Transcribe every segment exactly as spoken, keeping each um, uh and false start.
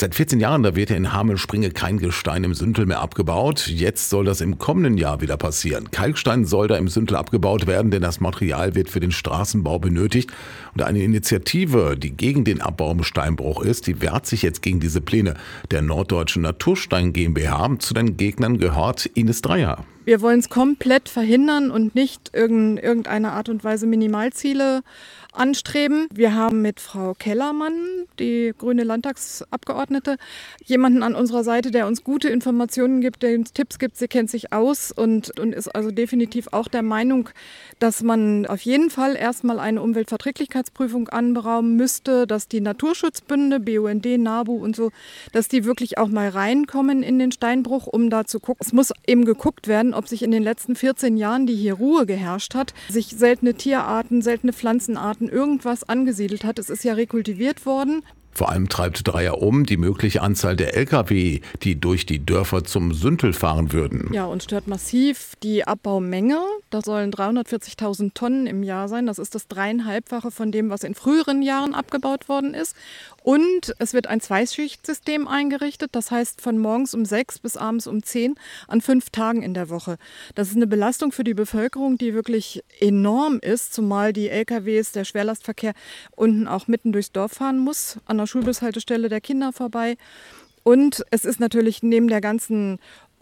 Seit vierzehn Jahren, da wird ja in Hamelspringe kein Gestein im Süntel mehr abgebaut. Jetzt soll das im kommenden Jahr wieder passieren. Kalkstein soll da im Süntel abgebaut werden, denn das Material wird für den Straßenbau benötigt. Und eine Initiative, die gegen den Abbau im Steinbruch ist, die wehrt sich jetzt gegen diese Pläne der Norddeutschen Naturstein GmbH. Zu den Gegnern gehört Ines Dreier. Wir wollen es komplett verhindern und nicht in irgendeiner Art und Weise Minimalziele anstreben. Wir haben mit Frau Kellermann, die grüne Landtagsabgeordnete, jemanden an unserer Seite, der uns gute Informationen gibt, der uns Tipps gibt. Sie kennt sich aus und, und ist also definitiv auch der Meinung, dass man auf jeden Fall erstmal eine Umweltverträglichkeitsprüfung anberaumen müsste, dass die Naturschutzbünde, B U N D, NABU und so, dass die wirklich auch mal reinkommen in den Steinbruch, um da zu gucken. Es muss eben geguckt werden, ob sich in den letzten vierzehn Jahren, die hier Ruhe geherrscht hat, sich seltene Tierarten, seltene Pflanzenarten, irgendwas angesiedelt hat. Es ist ja rekultiviert worden. Vor allem treibt Dreier um die mögliche Anzahl der L K W, die durch die Dörfer zum Süntel fahren würden. Ja, und stört massiv die Abbaumenge. Da sollen dreihundertvierzigtausend Tonnen im Jahr sein. Das ist das dreieinhalbfache von dem, was in früheren Jahren abgebaut worden ist. Und es wird ein Zweischichtsystem eingerichtet. Das heißt von morgens um sechs bis abends um zehn an fünf Tagen in der Woche. Das ist eine Belastung für die Bevölkerung, die wirklich enorm ist, zumal die L K Ws, der Schwerlastverkehr unten auch mitten durchs Dorf fahren muss, an der Schulbushaltestelle der Kinder vorbei. Und es ist natürlich neben der ganzen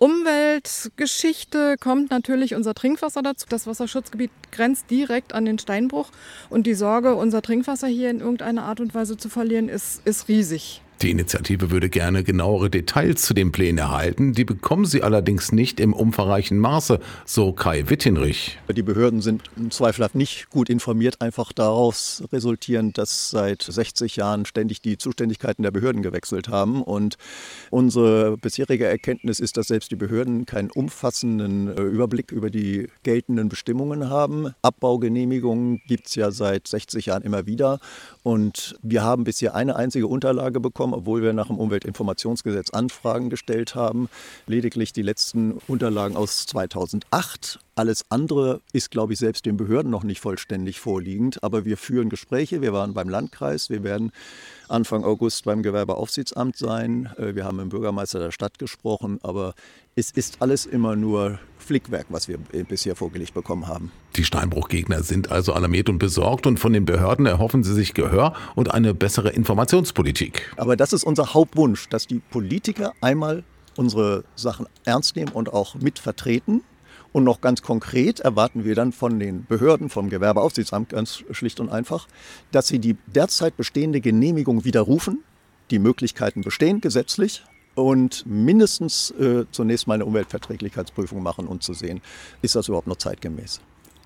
Umweltgeschichte kommt natürlich unser Trinkwasser dazu. Das Wasserschutzgebiet grenzt direkt an den Steinbruch und die Sorge, unser Trinkwasser hier in irgendeiner Art und Weise zu verlieren, ist, ist riesig. Die Initiative würde gerne genauere Details zu den Plänen erhalten. Die bekommen sie allerdings nicht im umfangreichen Maße, so Kai Wittenrich. Die Behörden sind zweifelhaft nicht gut informiert, einfach daraus resultierend, dass seit sechzig Jahren ständig die Zuständigkeiten der Behörden gewechselt haben. Und unsere bisherige Erkenntnis ist, dass selbst die Behörden keinen umfassenden Überblick über die geltenden Bestimmungen haben. Abbaugenehmigungen gibt es ja seit sechzig Jahren immer wieder. Und wir haben bisher eine einzige Unterlage bekommen, obwohl wir nach dem Umweltinformationsgesetz Anfragen gestellt haben. Lediglich die letzten Unterlagen aus zweitausendacht. Alles andere ist, glaube ich, selbst den Behörden noch nicht vollständig vorliegend. Aber wir führen Gespräche. Wir waren beim Landkreis. Wir werden Anfang August beim Gewerbeaufsichtsamt sein. Wir haben mit dem Bürgermeister der Stadt gesprochen. Aber es ist alles immer nur Flickwerk, was wir bisher vorgelegt bekommen haben. Die Steinbruchgegner sind also alarmiert und besorgt. Und von den Behörden erhoffen sie sich Gehör und eine bessere Informationspolitik. Aber das ist unser Hauptwunsch, dass die Politiker einmal unsere Sachen ernst nehmen und auch mitvertreten. Und noch ganz konkret erwarten wir dann von den Behörden, vom Gewerbeaufsichtsamt ganz schlicht und einfach, dass sie die derzeit bestehende Genehmigung widerrufen. Die Möglichkeiten bestehen gesetzlich. Und mindestens äh, zunächst mal eine Umweltverträglichkeitsprüfung machen, um zu sehen, ist das überhaupt noch zeitgemäß.